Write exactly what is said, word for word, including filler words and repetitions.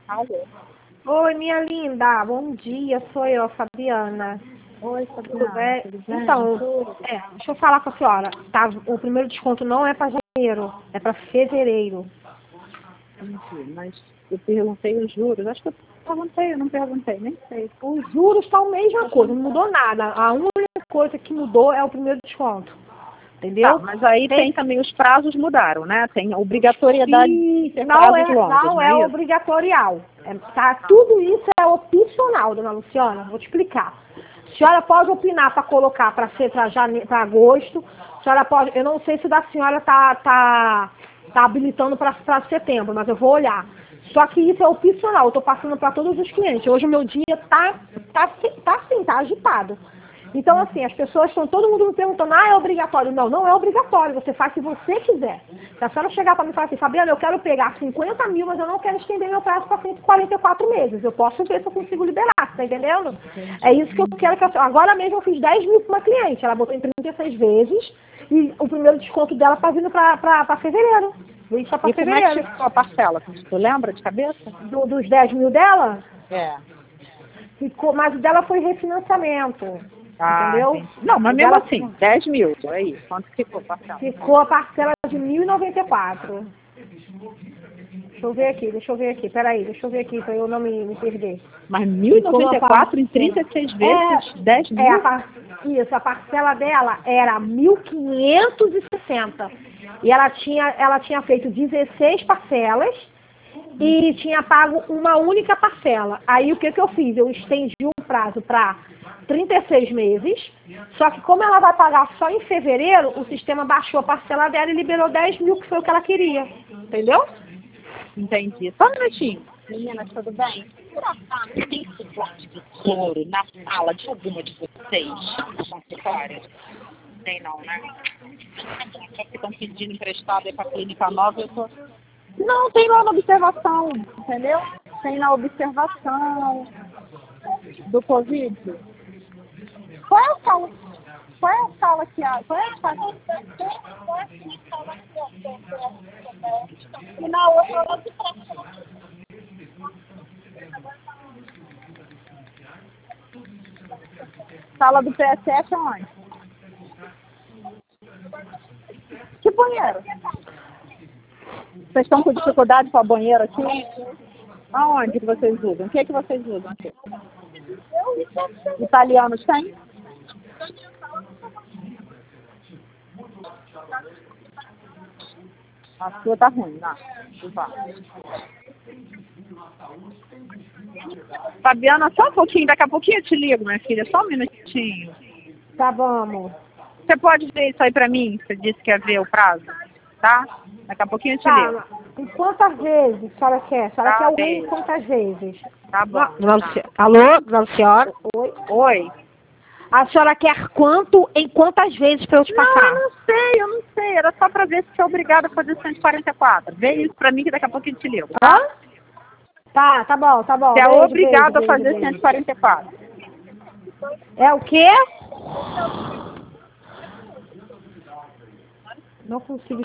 Alô? Oi, minha linda, bom dia, sou eu, a Fabiana. Oi, Tudo Fabiana. bem? Tudo bem? Então, Tudo. é, deixa eu falar com a senhora, tá? O primeiro desconto não é para janeiro, é para fevereiro. Entendi, mas eu perguntei os juros. Acho que eu perguntei, eu não perguntei, nem sei. Os juros estão a mesma coisa, não mudou nada. A única coisa que mudou é o primeiro desconto. Entendeu? Tá, mas aí tem, Tem- também os prazos mudaram, né? Tem a obrigatoriedade de E ter não prazos é, longos, não não é é isso? obrigatorial. É, tá, tudo isso é opcional, dona Luciana. Vou te explicar. A senhora pode opinar para colocar para ser para jane... para agosto. A senhora pode. Eu não sei se o da senhora tá, tá, tá habilitando para setembro, mas eu vou olhar. Só que isso é opcional. Eu estou passando para todos os clientes. Hoje o meu dia tá, tá, tá assim, tá agitado. Então, assim, as pessoas estão, todo mundo me perguntando, ah, é obrigatório? Não, não é obrigatório, você faz se você quiser. Se a senhora chegar para mim e falar assim, Fabiana, eu quero pegar cinquenta mil, mas eu não quero estender meu prazo para cento e quarenta e quatro meses. Eu posso ver se eu consigo liberar, você tá entendendo? É isso que eu quero que a senhora... Agora mesmo eu fiz dez mil para uma cliente, ela botou em trinta e seis vezes, e o primeiro desconto dela está vindo para fevereiro. Veio só para E como é que fevereiro. ficou a parcela? Tu lembra de cabeça? Do- dos dez mil dela, É. ficou, mas o dela foi refinanciamento. Ah, Entendeu? entendi. Não, mas O mesmo dela assim, dez mil, é isso. Quanto ficou a parcela? ficou a parcela de mil e noventa e quatro. Deixa eu ver aqui, deixa eu ver aqui, peraí, deixa eu ver aqui para eu não me, me perder. Mas mil e noventa e quatro em trinta e seis vezes, dez É, é a mil? par... isso, a parcela dela era mil quinhentos e sessenta. E ela tinha, ela tinha feito dezesseis parcelas e tinha pago uma única parcela. Aí o que, que eu fiz? Eu estendi o prazo para trinta e seis meses, só que como ela vai pagar só em fevereiro, o sistema baixou a parcela dela e liberou dez mil, que foi o que ela queria. Entendeu? Entendi. Só um minutinho. Meninas, tudo bem? Por acaso, tem suporte de couro na sala de alguma de vocês no consultório? Tem não, né? Só que estão pedindo emprestado aí para a clínica nova, eu tô... Não, tem lá na observação, entendeu? Tem na observação do Covid. Qual é a sala? Qual é a sala que há? Qual é a sala? E na outra, ela se Sala do P S F aonde? Que banheiro? Vocês estão com dificuldade com a banheira aqui? Aonde que vocês usam? O que é que vocês usam aqui? Italianos tem? A sua tá ruim, não. Fabiana, só um pouquinho, daqui a pouquinho eu te ligo, minha filha, só um minutinho. Tá bom, amor. Você pode ver isso aí pra mim? Você disse que ia ver o prazo, tá? Daqui a pouquinho eu te ligo. Tá, e quantas vezes a senhora quer? A senhora Tá quer o bem. mês quantas vezes? Tá bom. Dona Tá. Luci- Alô, dona Luciana? Oi. Oi? A senhora quer quanto em quantas vezes para eu te Não, passar? eu não sei, eu não sei. Era só pra ver se você é obrigada a fazer cento e quarenta e quatro. Vê isso pra mim que daqui a pouquinho eu te ligo, tá? Hã? Tá, tá bom, tá bom. Você é Beijo, obrigada beijo, a fazer beijo, cento e beijo. quarenta e quatro. É o quê? Não consigo